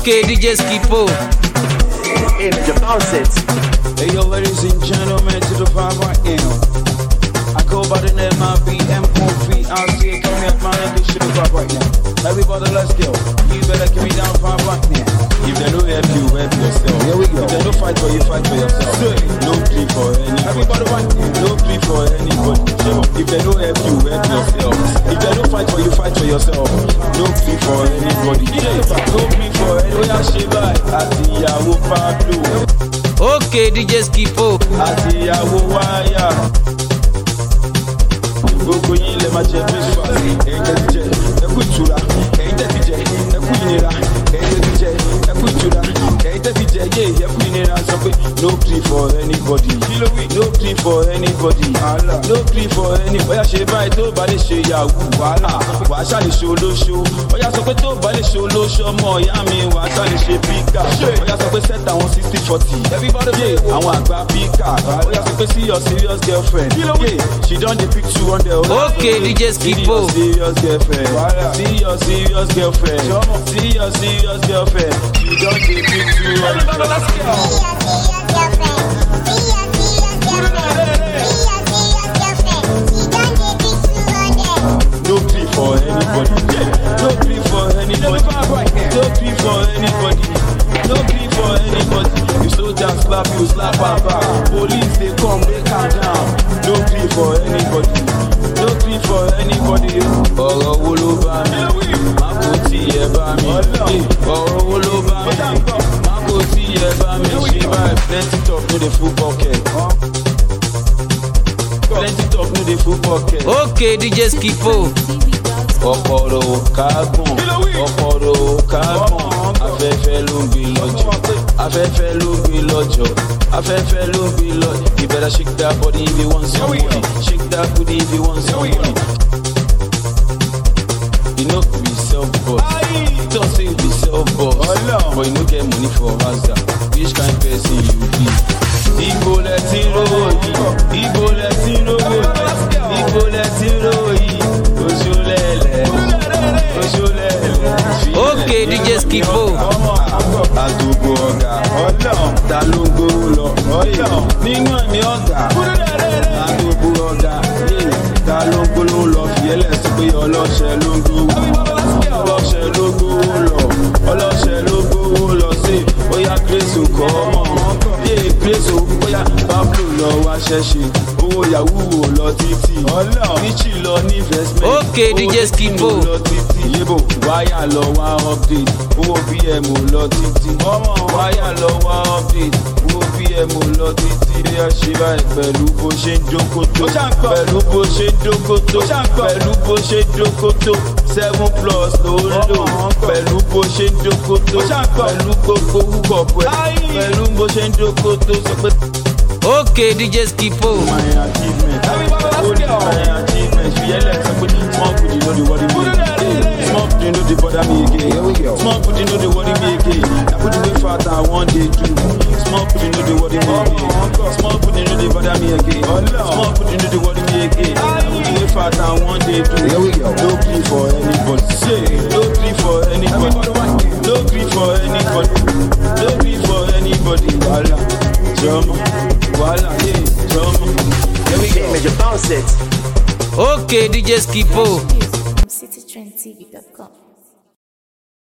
Okay, DJ Skipo. Image of Faucet. Hey yo, ladies and gentlemen, to the 5 right now. I go by the name of BM4V. I'll see it coming up my English to the 5 right now. Everybody, let's go. You better give me down 5 right now. If they don't help you, help yourself. Here we go. If they don't fight for you, fight for yourself. No plea for anybody. Everybody right now. No plea for anybody. If they don't help you, help yourself. If they don't fight for you, fight for yourself. No plea for anybody. No plea for anybody. Àti ìyàwó Pablo. Okay, DJ Skipo. Àti ìyàwó Wáyà. Gbogbo yín lè máa jẹ breakfast. Ẹ̀yin tẹ́ ti jẹ, ẹ kú ìtura. Ẹ̀yin tẹ́ ti jẹ, ẹ kú ìnira. Ẹ̀yin tẹ́ ti jẹ, ẹ kú ìtura. Ẹ̀yin tẹ́ ti jẹ, ẹ kú ìnira. Sọ pé no plea for anybody. No plea for anybody. No plea for anybody. Bóyá ṣe báyìí tó bá lè ṣe yahoo. Wàá ṣá lè ṣe olóṣó. Bóyá sọ pé tó bá lè ṣe olóṣó ọmọ ìyá mi. Wàá ṣá lè ṣe píkà. Bóyá sọ pé set àwọn 60-40. Àwọn àgbà píkà. Bóyá sọ pé see your serious girlfriend. She don dey pick 200. Okay, DJ Skipo. See your serious girlfriend. See your serious girlfriend. See your serious girlfriend. She don dey pick 200. Let's go. No plea for anybody. No plea for anybody. No plea for anybody. No plea for anybody. If soldiers slap you, slap her back. Police they come, they calm down. No plea for anybody. No plea for anybody. Ọ̀rọ̀ wo ló bá mi? Má kò tiẹ̀ bá mi. Ọ̀rọ̀ wo ló bá mi? Má kò tiẹ̀ bá mi. Ṣé báyìí plenty talk no dey full pocket? Plenty talk no dey full pocket. Okay, DJ Skipo. Ọ̀pọ̀rọ̀ kágùn, ọ̀pọ̀rọ̀ kágùn, afẹ́fẹ́ ló ń gbé lọ́jọ́, afẹ́fẹ́ ló ń gbé lọ́jọ́, afẹ́fẹ́ ló ń gbé lọ́jọ́. You better shake that body if you want some money, shake that booty if you want some money. You know be self-boss, don't say you be self-boss, but you no get money for hazard. Which kind person you be? Igbo lẹ́tí lówó yìí, Igbo lẹ́tí lówó yìí, Igbo lẹ́tí lówó yìí, oṣoolẹ́lẹ̀, oṣoolẹ́lẹ̀. Okay, DJ Skipo. Àdúgbò ọ̀gá, ta ló ń gbówó lọ? Nínú ẹ̀mí ọ̀gá, àdúgbò ọ̀gá, ta ló ń gbówó lọ? Fìyẹ́lẹ̀ sí pé ọlọ́ṣẹ́ ló ń gbówó, ọlọ́ṣẹ́ ló gbówó lọ, ọlọ́ṣẹ́ ló gbówó lọ sí bóyá Grace kọ́ ọmọ. Grace bóyá Pablo lọ wá ṣẹ́ṣe, owó yahoo lọ títì, Richie lọ ní investment. Okay, DJ Skipo. Owó lọ títì, yébò wáyà lọ wá update, owó BM lọ títì, wáyà lọ wá update, owó BM lọ títì. Bí a ṣe báyìí pẹ̀lú bó ṣe ń dókòtò, pẹ̀lú bó ṣe ń dókòtò, pẹ̀lú bó ṣe ń dókòtò, 7+ ló ń lò, pẹ̀lú bó ṣe ń dókòtò, pẹ̀lú gbogbo húkọ̀ pẹ̀, pẹ̀lú bó ṣe ń dókòtò sọ pé. Okay, DJ Skipo. My achievement, only my achievement. Fìyẹ́lẹ̀ sọ pé small food no dey worry me again. Small food no dey bother me again. Small food no dey worry me again. Na food wey fat I wan dey do. Small food no dey worry me again. Small food no dey bother me again. Small food no dey worry me again. Na food wey fat I wan dey do. No plea for anybody. No plea for anybody. No plea for anybody. No plea for anybody. Wala, drama. Wala, drama. Image of Faucet. Okay, DJ Skipo.